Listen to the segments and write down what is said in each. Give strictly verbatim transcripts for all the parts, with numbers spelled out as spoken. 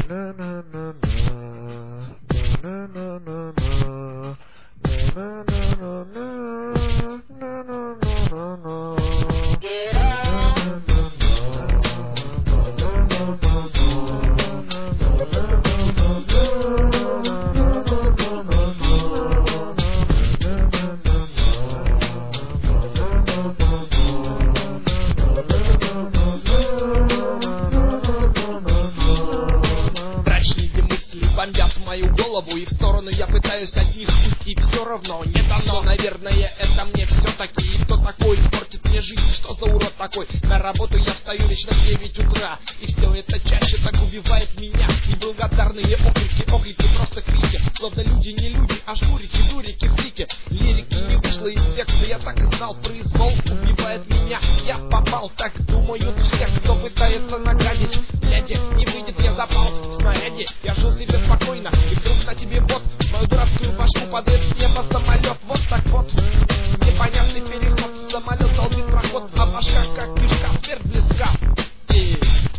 Бомбят мою голову, и в сторону я пытаюсь от них уйти. Все равно не дано, наверное, это мне все-таки. И кто такой портит мне жизнь, что за урод такой? На работу я встаю лично в девять утра, и все это чаще так убивает меня. Неблагодарные окрики, окрики, просто крики. Словно люди не люди, а журики, дурики, фрики. Лирики не вышло из текста, я так и знал. Произвол убивает меня, я попал. Так думают все, кто пытается нагадить. Глядя, не выйдет, я запал в снаряде. Я жил себе спокойно, и вдруг на тебе вот в мою дурацкую башку падает с неба самолет. Вот так вот, непонятный переход. Самолет долбит проход, а башка как кишка, смерть близка. И...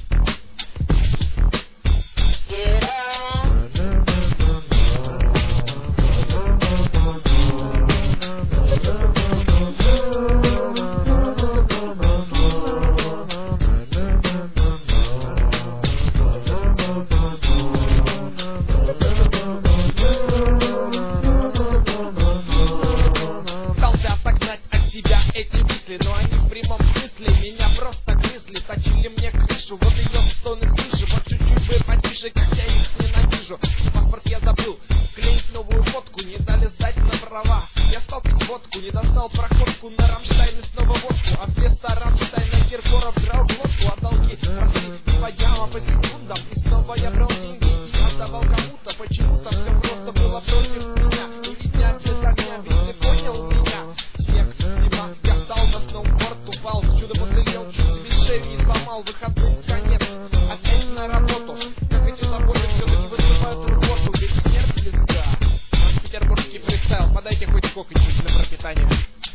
Но они в прямом смысле меня просто грызли. Точили мне крышу, вот ее стоны слышу. Вот чуть-чуть бы потише, как я их ненавижу. Паспорт я забыл, клеить новую фотку. Не дали сдать на права. Я стал пить водку, не достал проходку на Рамштайн и снова водку. А вместо Рамштайна Киркоров драл глотку. А долги росли не по дням, а по секундам. И снова я брал деньги и отдавал кому-то. Почему-то все просто было против меня. И ведь я без огня, ведь ты понял меня. Снег, зима, я встал на сноуборд, упал, чудом уцелел, чуть себе шею не сломал, выходной конец, опять на работу. Как эти заботы все-таки вызывают рвоту, ведь смерть близка. Петербургский фристайл, подайте хоть сколько-нибудь на пропитание.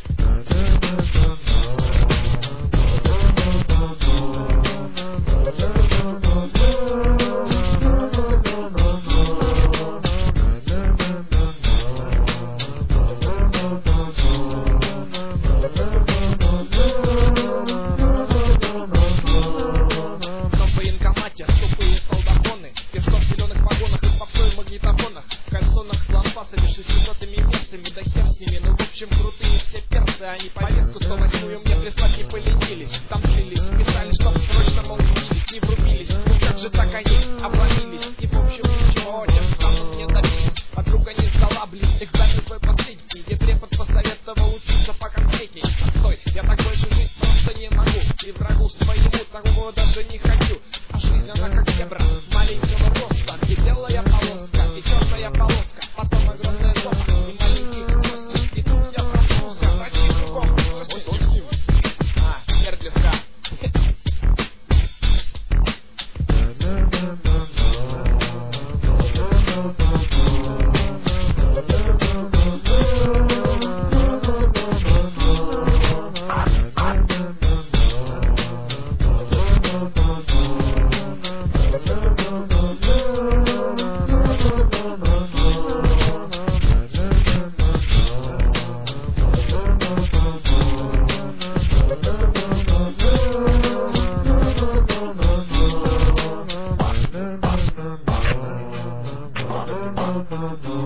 Они повестку сто восьмую мне прислать не поленились. Там длились, писали, чтоб срочно, мол, виделись, не врубились. Ну как же так они обломились? И в общем ничего, тем самым не добились. Подруга не сдала, блин, экзамен свой последний, где препод посоветовал учиться по конкретней. Стой, я так больше жить просто не могу. И врагу своему такого даже не хочу. А жизнь она как зебра, маленького роста. И белая полоска, и черная полоска. Потом огромная зона, и маленький хвостик. И тут я проснулся, врачи кругом. А, смерть близка. No, no, no.